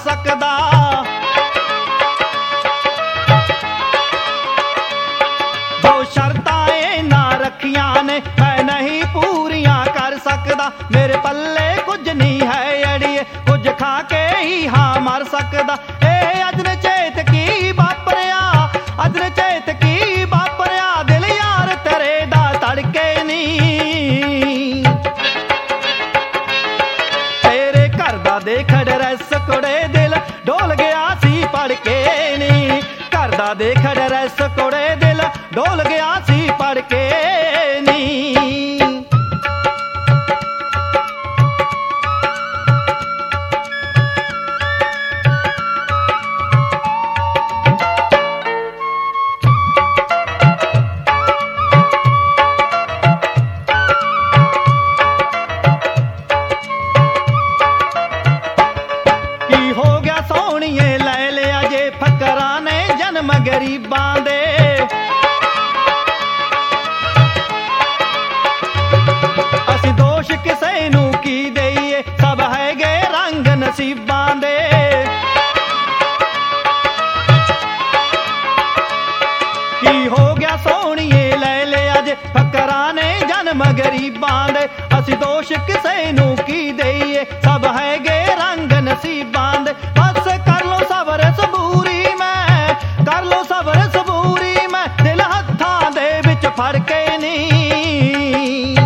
ਸਕਦਾ। ਜੋ ਸ਼ਰਤਾਂ ਇਹਨਾਂ ਰੱਖੀਆਂ ਨੇ ਮੈਂ ਨਹੀਂ ਪੂਰੀਆਂ ਕਰ ਸਕਦਾ। ਮੇਰੇ ਪੱਲੇ ਕੁਝ ਨਹੀਂ ਹੈ ਅੜੀਏ, ਕੁਝ ਖਾ ਕੇ ਹੀ ਹਾਂ ਮਰ ਸਕਦਾ। ਇਹ ਅਜਨਚੇਤ ਕੀ ਵਾਪਰਿਆ, ਅਜਨਚੇਤ ਕੀ ਵਾਪਰਿਆ, ਦਿਲ ਯਾਰ ਤੇਰੇ ਦਾ ਧੜਕੇ ਨਹੀਂ। ਤੇਰੇ ਘਰ ਦਾ ਦੇਖ ਡਰੈਸ ਕੁੜੇ ਦਿਲ ਡੋਲ ਗਿਆ ਸੀ ਪੜ ਕੇ ਨਹੀਂ। ਘਰ ਦਾ ਦੇਖ ਡਰੈਸ ਕੁੜੇ ਦਿਲ ਡੋਲ ਗਿਆ ਸੀ ਪੜ ਕੇ ਨਹੀਂ। ਸੋਹਣੀਏ ਲੈ ਲਿਆ ਜੇ ਫਕਰਾਂ ਨੇ ਜਨਮ ਗਰੀਬਾਂ ਦੇ। ਅਸੀਂ ਦੋਸ਼ ਕਿਸੇ ਨੂੰ ਕੀ ਦੇਈਏ, ਸਭ ਹੈਗੇ ਰੰਗ ਨਸੀਬਾਂ ਦੇ। ਕੀ ਹੋ ਗਿਆ ਸੋਹਣੀਏ ਲੈ ਲਿਆ ਜੇ ਫਕਰਾਂ ਨੇ ਜਨਮ ਗਰੀਬਾਂ ਦੇ। ਅਸੀਂ ਦੋਸ਼ ਕਿਸੇ ਨੂੰ ਕੀ ਦੇਈਏ, ਸਭ ਹੈਗੇ ਰੰਗ ਨਸੀਬਾਂ ਦੇ। ਬਸ ਕਰ ਲੋ ਸਬਰ ਸਬੂਰੀ ਮੈਂ, ਕਰ ਲੋ ਸਬਰ ਸਬੂਰੀ ਮੈਂ, ਦਿਲ ਹੱਥਾਂ ਦੇ ਵਿੱਚ ਫੜ ਕੇ ਨਹੀਂ।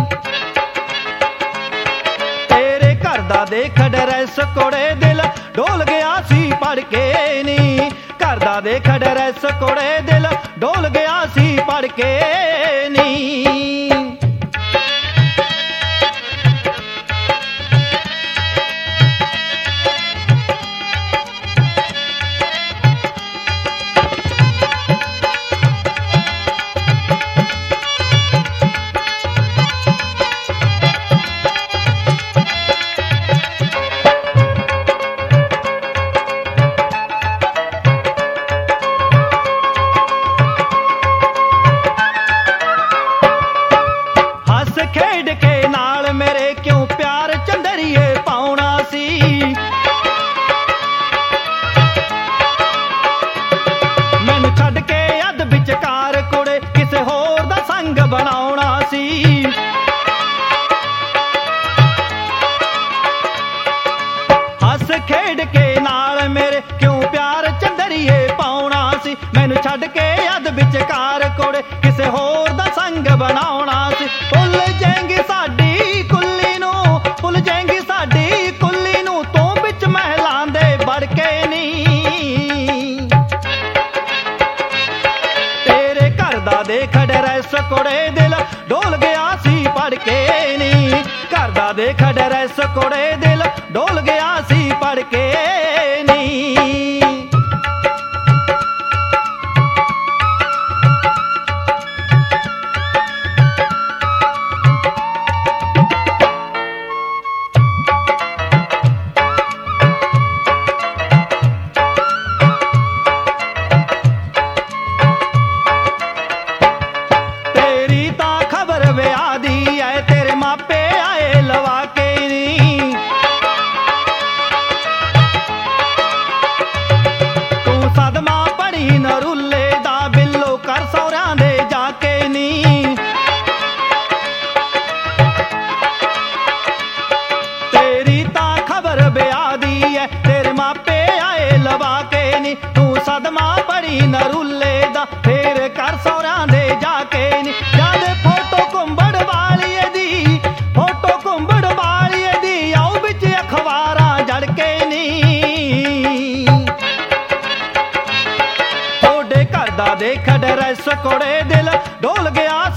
ਤੇਰੇ ਘਰ ਦਾ ਦੇਖ ਡਰੈਸ ਕੁੜੇ ਦਿਲ ਡੋਲ ਗਿਆ ਸੀ ਪੜ ਕੇ ਨਹੀਂ। ਘਰ ਦਾ ਦੇਖ ਡਰੈਸ ਕੁੜੇ ਦਿਲ ਡੋਲ ਗਿਆ ਸੀ ਪੜ ਕੇ ਨਹੀਂ। ਖੇਡ ਕੇ ਨਾਲ ਮੇਰੇ ਕਿਉਂ ਪਿਆਰ ਚੰਦਰੀਏ ਪਾਉਣਾ ਸੀ। ਮੈਨੂੰ ਛੱਡ ਕੇ ਅੱਧ ਵਿਚਕਾਰ ਕੁੜੇ ਕਿਸੇ ਹੋਰ ਦਾ ਸੰਗ ਬਣਾਉਣਾ ਸੀ। ਹੱਸ ਖੇਡ ਕੇ ਨਾਲ ਮੇਰੇ ਕਿਉਂ ਪਿਆਰ ਚੰਦਰੀਏ ਪਾਉਣਾ ਸੀ। ਮੈਨੂੰ ਛੱਡ ਕੇ ਅੱਧ ਵਿਚਕਾਰ ਕੁੜੇ ਕਿਸੇ ਹੋਰ ਦਾ ਸੰਗ ਬਣਾਉਣਾ ਸੀ। ਭੁੱਲ ਜਾਏਂਗੀ ਸਾਡੀ ਕੁੱਲੀ ਨੂੰ, ਭੁੱਲ ਜਾਏਂਗੀ ਸਾਡੀ ਕੁੱਲੀ ਨੂੰ, ਤੂੰ ਵਿੱਚ ਮਹਿਲਾਂ ਦੇ ਵੜ ਕੇ ਨਹੀਂ। ਤੇਰੇ ਘਰ ਦਾ ਦੇਖ ਡਰੈਸ ਕੁੜੇ ਦਿਲ ਡੋਲ ਗਿਆ ਸੀ ਪੜ ਕੇ ਨਹੀਂ। ਘਰ ਦਾ ਦੇਖ ਡਰੈਸ ਕੁੜੇ ਦਿਲ ਡੋਲ ਗਿਆ ਸੀ ਪੜ ਕੇ ਨਹੀਂ। ਤੇਰੇ ਮਾਪੇ ਆਏ ਲਵਾ ਕੇ ਨਹੀਂ। ਤੂੰ ਸਦਮਾ ਪੜੀ ਨਰੁੱਲੇ ਦਾ ਬਿੱਲੋ ਕਰ ਸਹੁਰਿਆਂ ਦੇ ਜਾ ਕੇ ਨਹੀਂ। ਤੇਰੀ ਤਾਂ ਖਬਰ ਵਿਆਹ ਦੀ ਐ, ਤੇਰੇ ਮਾਪੇ ਆਏ ਲਵਾ ਕੇ ਨਹੀਂ। ਤੂੰ ਸਦਮਾ ਪੜੀ ਨਰੁੱਲੇ ਦਾ ਫੇਰ ਕਰ ਸਹੁਰਿਆਂ ਦੇ ਜਾ ਕੇ ਨਹੀਂ। ਜਦ ਫੋਟੋ ਘੁੰਬੜ ਵਾਲੀਏ ਦੀ, ਫੋਟੋ ਘੁੰਬੜ ਵਾਲੀਏ ਦੀ ਆਉ ਵਿੱਚ ਅਖਬਾਰਾਂ ਜੜ ਕੇ ਨਹੀਂ। ਤੁਹਾਡੇ ਘਰ ਦਾ ਦੇਖ ਡਰੈਸ ਕੁੜੇ ਦਿਲ ਡੋਲ ਗਿਆ